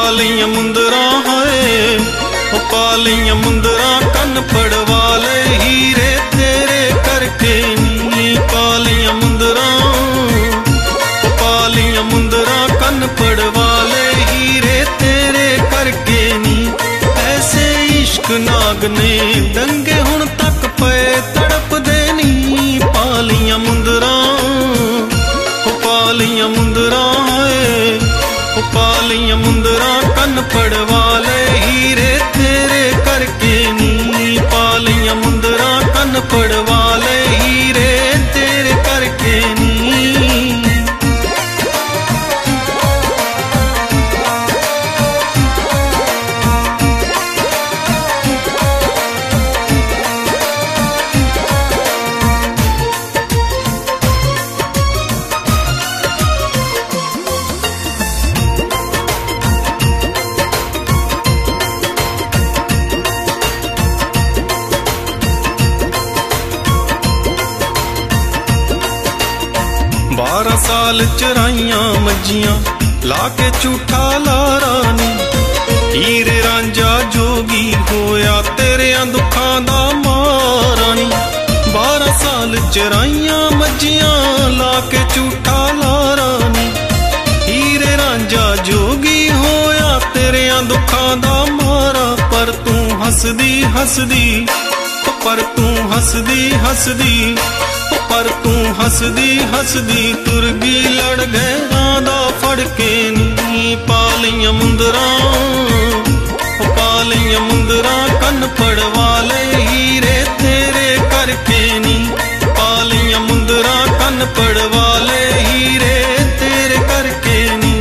पालियां मुंदरा है, पालियां मुंदरा कन पड़वा ले हीरे तेरे करके नी। पालियां मुंदरा पालियां मुंदरा कन पड़वा ले हीरे तेरे करके नी। ऐसे इश्क नाग ने दंगे हुण तक पे तड़प देनी। पालियां मुंदरा पालियां मुंदरा है, पालियां मुंदरा कन पड़वा ले हीरे तेरे करके नी। पालियां मुंदरा कन पड़वा ले हीरे तेरे करके नी। बारह साल चराइयां मज्जियां लाके झूठा लारा नी। हीरे रांझा जोगी होया तेरियां दुखां दा मारा नी। 12 साल चराइयां मज्जियां लाके झूठा लारा नी। हीरे रांझा जोगी होया तेरियां दुखां दा मारा। पर तू हसदी हसदी, पर तू हसदी हसदी, पर तू हसदी हसदी तुर गई लड़ गए रांदा फड़ के नी। पालियां मुंदरा पालियां मुंदरा कन पड़वा ले हीरे तेरे करके नी। पालियां मुंदरा कन पड़वा ले हीरे तेरे करके नी।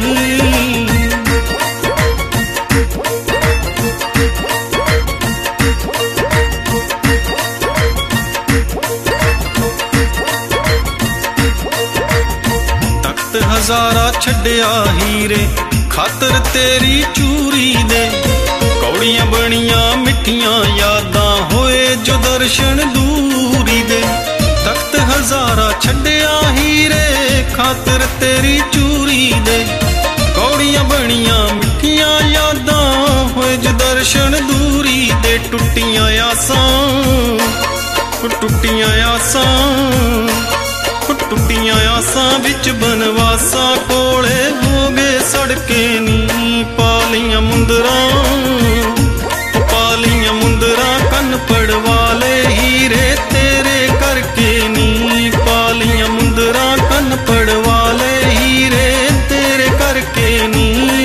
हजारा छड्डिया हीरे खातर तेरी चूरी दे। कौड़ियां बनियां मिठियां यादां होए जो दर्शन दूरी दे। तख्त हजारा छड्डिया हीरे खातर तेरी चूरी दे। कौड़ियां बनियां मिठियां यादां होए जो दर्शन दूरी दे। टुट्टियां आसां टुट्टियां आसां टुट्टियां आसां विच बनवासा कोले हो गए सड़के नी। पालियां मुंदरा पालियां मुंदरा कन पड़वा ले हीरे तेरे करके नी। पालियां मुंदरा कन पड़वा ले हीरे तेरे करके नी।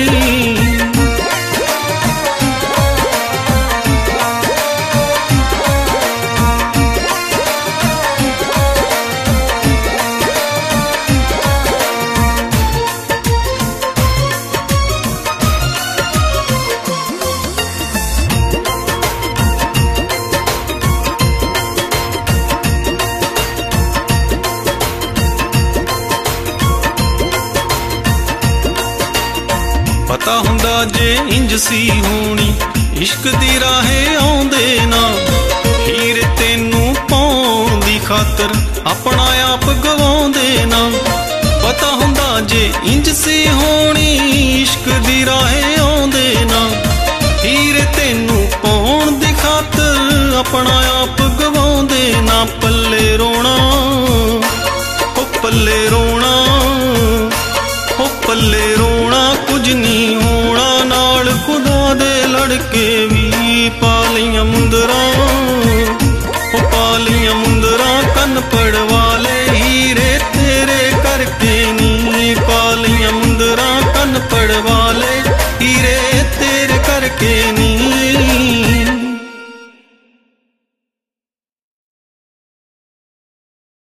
पता हुंदा जे इंज सी होनी इश्क दी राहे आउंदे ना। हीर तेनू पाउण दी खातर अपना आप गवाउंदे ना। पता हुंदा जे इंज सी होनी इश्क दी राहे आउंदे ना। हीर तेनू पाउण दी खातर अपना आप गवाउंदे ना। पल्ले रोना ओ पल्ले रोना ओ पल्ले रोना कुछ नहीं होना नाल खुदा दे लड़के भी। पालियां मुंदरा ओ पालियां मुंदरा कन पड़वा